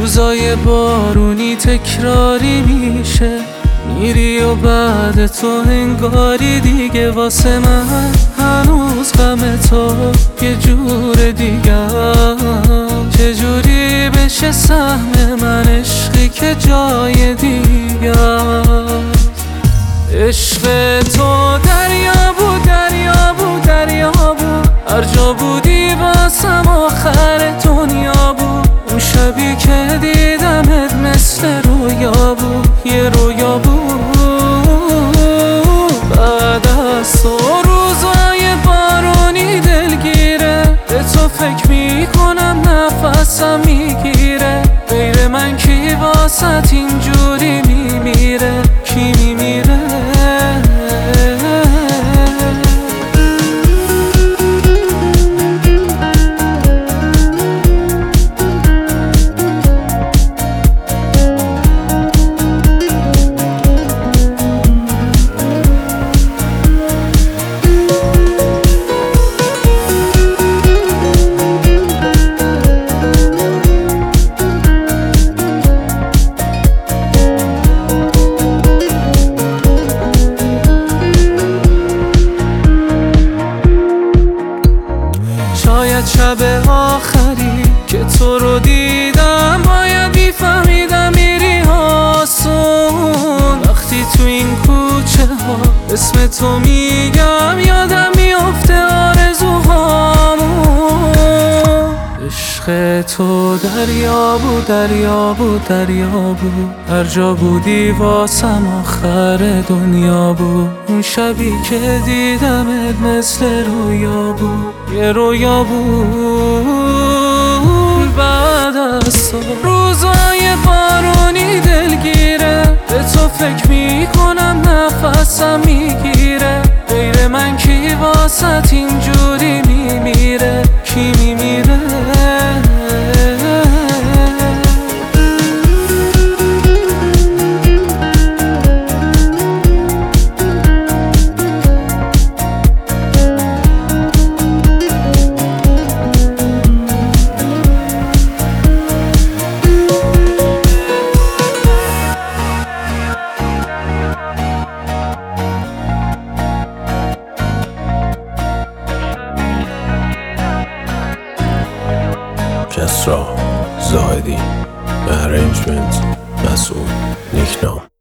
روزای بارونی تکراری میشه، میری و بعد تو انگاری دیگه واسه من هنوز غم تو یه جور دیگه. چجوری بشه سهم من عشقی که جای دیگه؟ عشق تو دریا بود، دریا بود، دریا بود، هر جا بودی واسم آخر دنیا بود. اون شبی که دیدمت مثل رویا بود، یه رویا بود. بعد از تو روزای بارونی دلگیره، به تو فکر میکنم نفسم میگیره. غیر من کی واسط اینجوری میمیره؟ کی میمیره؟ شاید شب آخری که تو رو دیدم باید میفهمیدم میری آسون. وقتی تو این کوچه ها اسم تو میگم یادم میافته آرزوهامون. عشق تو دریا بود، دریا بود، دریا بود، هر جا بودی واسم آخر دنیا بود. اون شبی که دیدمت مثل رویا بود، یه رویا بود. بعد از تو روزای بارونی دلگیره، به تو فکر میکنم نفسم میگیره. غیر من کی واسط اینجوری میمیره؟ کی میمیره؟ کسرا زاهدی، ارنجمنت مسئول نیکنام.